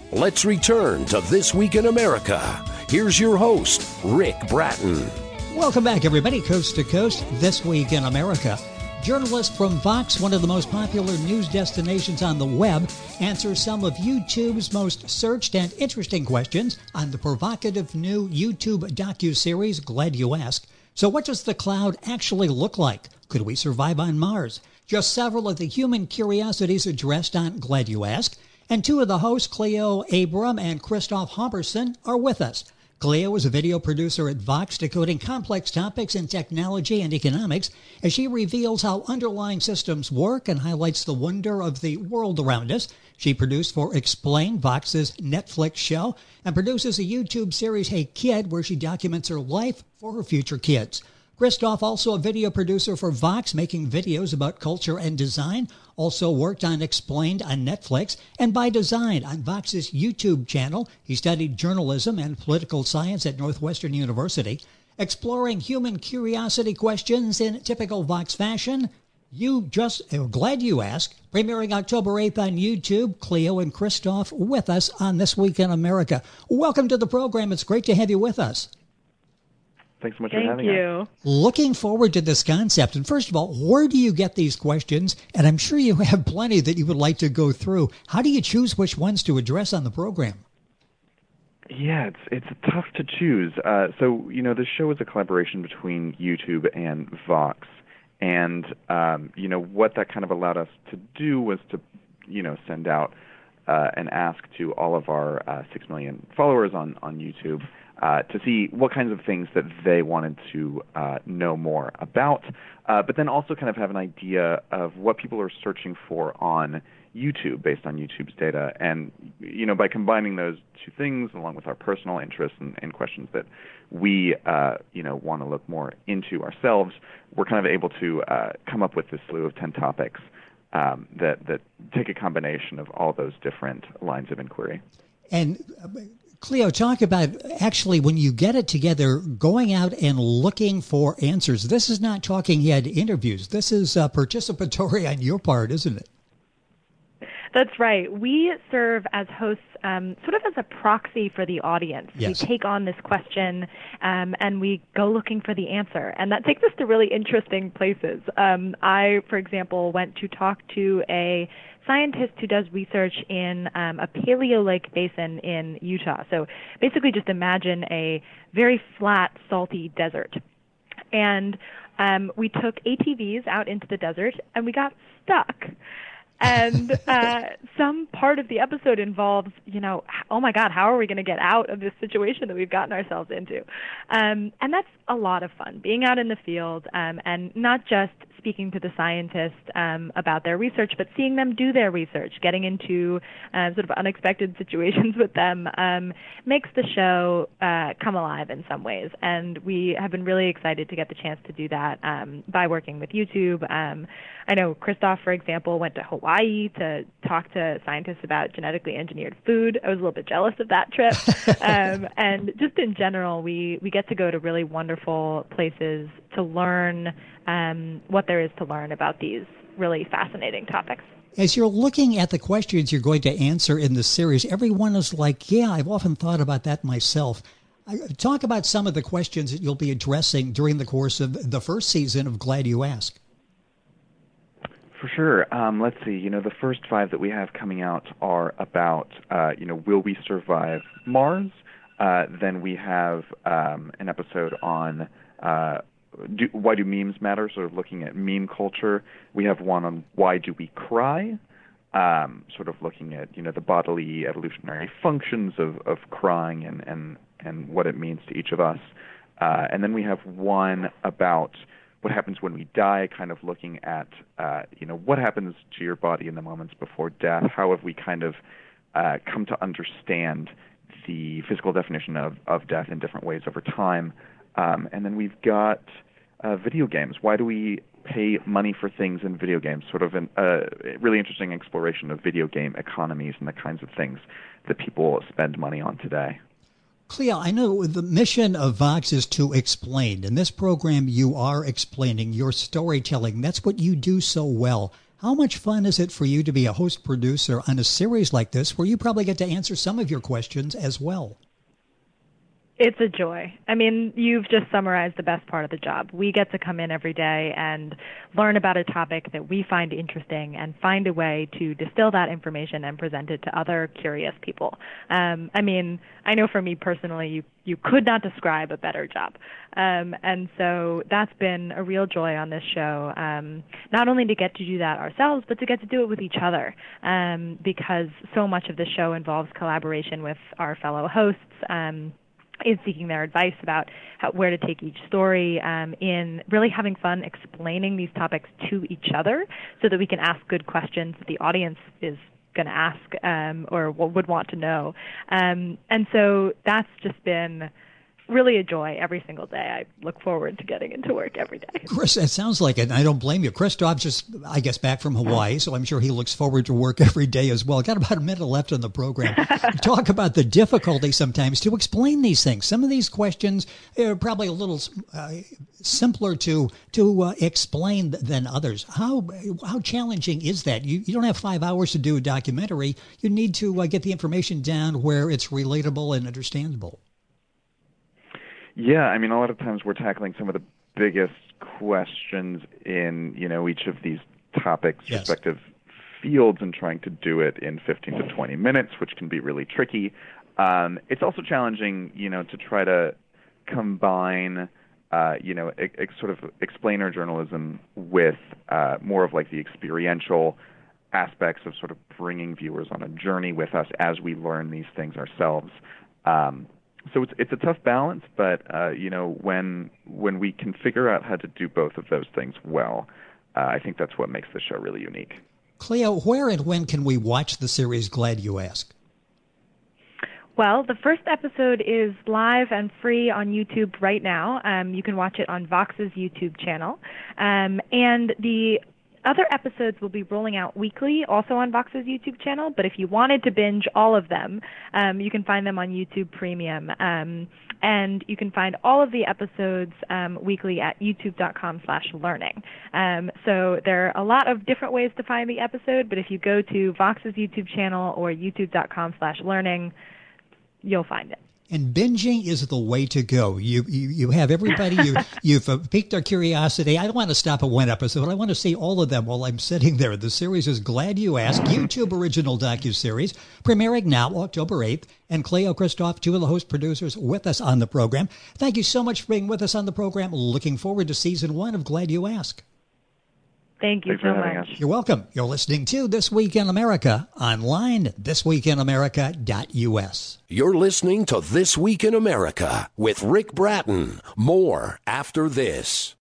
Let's return to This Week in America. Here's your host, Rick Bratton. Welcome back, everybody, coast to coast, This Week in America. Journalists from Vox, one of the most popular news destinations on the web, answer some of YouTube's most searched and interesting questions on the provocative new YouTube docuseries, Glad You Ask. So what does the cloud actually look like? Could we survive on Mars? Just several of the human curiosities addressed on Glad You Ask. And two of the hosts, Cleo Abram and Christoph Humberson, are with us. Cleo is a video producer at Vox, decoding complex topics in technology and economics as she reveals how underlying systems work and highlights the wonder of the world around us. She produced for Explain, Vox's Netflix show, and produces a YouTube series, Hey Kid, where she documents her life for her future kids. Christoph, also a video producer for Vox, making videos about culture and design, also worked on Explained on Netflix and By Design on Vox's YouTube channel. He studied journalism and political science at Northwestern University. Exploring human curiosity questions in typical Vox fashion, Glad You Ask, premiering October 8th on YouTube. Cleo and Christoph with us on This Week in America. Welcome to the program. It's great to have you with us. Thanks so much for having us. Looking forward to this concept. And first of all, where do you get these questions? And I'm sure you have plenty that you would like to go through. How do you choose which ones to address on the program? Yeah, it's tough to choose. So, the show is a collaboration between YouTube and Vox. And, what that kind of allowed us to do was to, send out an ask to all of our 6 million followers on YouTube to see what kinds of things that they wanted to know more about, but then also kind of have an idea of what people are searching for on YouTube based on YouTube's data. And, by combining those two things along with our personal interests and questions that we, want to look more into ourselves, we're kind of able to come up with this slew of 10 topics that take a combination of all those different lines of inquiry. And Cleo, talk about actually when you get it together, going out and looking for answers. This is not talking head interviews. This is participatory on your part, isn't it? That's right. We serve as hosts sort of as a proxy for the audience. Yes. We take on this question and we go looking for the answer. And that takes us to really interesting places. I, for example, went to talk to a scientist who does research in a Paleolake basin in Utah. So basically just imagine a very flat, salty desert. And we took ATVs out into the desert and we got stuck. And some part of the episode involves, oh my God, how are we going to get out of this situation that we've gotten ourselves into? And that's a lot of fun, being out in the field and not just speaking to the scientists about their research, but seeing them do their research, getting into sort of unexpected situations with them makes the show come alive in some ways. And we have been really excited to get the chance to do that by working with YouTube. I know Christoph, for example, went to Hawaii to talk to scientists about genetically engineered food. I was a little bit jealous of that trip. And just in general, we get to go to really wonderful places to learn what there is to learn about these really fascinating topics. As you're looking at the questions you're going to answer in the series, everyone is like, yeah, I've often thought about that myself. Talk about some of the questions that you'll be addressing during the course of the first season of Glad You Ask. For sure. Let's see. The first 5 that we have coming out are about, will we survive Mars? Then we have an episode on why do memes matter, sort of looking at meme culture. We have one on why do we cry, sort of looking at, the bodily evolutionary functions of crying and what it means to each of us. And then we have one about what happens when we die, kind of looking at, what happens to your body in the moments before death. How have we kind of come to understand the physical definition of death in different ways over time. And then we've got video games. Why do we pay money for things in video games? Sort of a really interesting exploration of video game economies and the kinds of things that people spend money on today. Cleo, I know the mission of Vox is to explain. In this program, you are explaining your storytelling. That's what you do so well. How much fun is it for you to be a host producer on a series like this where you probably get to answer some of your questions as well? It's a joy. I mean, you've just summarized the best part of the job. We get to come in every day and learn about a topic that we find interesting and find a way to distill that information and present it to other curious people. I mean, I know for me personally, you could not describe a better job. And so that's been a real joy on this show, not only to get to do that ourselves, but to get to do it with each other, because so much of the show involves collaboration with our fellow hosts, in seeking their advice about where to take each story, in really having fun explaining these topics to each other so that we can ask good questions that the audience is going to ask or would want to know. And so that's just been really a joy every single day. I look forward to getting into work every day. Chris, it sounds like it, and I don't blame you. Christoph just, I guess, back from Hawaii, so I'm sure he looks forward to work every day as well. Got about a minute left on the program. Talk about the difficulty sometimes to explain these things. Some of these questions are probably a little simpler to explain than others. How challenging is that? You don't have 5 hours to do a documentary. You need to get the information down where it's relatable and understandable. Yeah, I mean, a lot of times we're tackling some of the biggest questions in, each of these topics' Yes. respective fields and trying to do it in 15 to 20 minutes, which can be really tricky. It's also challenging, to try to combine, sort of explainer journalism with more of like the experiential aspects of sort of bringing viewers on a journey with us as we learn these things ourselves. So it's a tough balance, but when we can figure out how to do both of those things well, I think that's what makes the show really unique. Cleo, where and when can we watch the series Glad You Asked? Well, the first episode is live and free on YouTube right now. You can watch it on Vox's YouTube channel. And the other episodes will be rolling out weekly, also on Vox's YouTube channel, but if you wanted to binge all of them, you can find them on YouTube Premium. And you can find all of the episodes weekly at youtube.com/learning. So there are a lot of different ways to find the episode, but if you go to Vox's YouTube channel or youtube.com/learning, you'll find it. And binging is the way to go. You have everybody, you've piqued our curiosity. I don't want to stop at one episode. I want to see all of them while I'm sitting there. The series is Glad You Asked, YouTube original docuseries, premiering now October 8th. And Cleo, Christoph, two of the host producers with us on the program. Thank you so much for being with us on the program. Looking forward to season 1 of Glad You Asked. Thank you so much. You're welcome. You're listening to This Week in America online, thisweekinamerica.us. You're listening to This Week in America with Rick Bratton. More after this.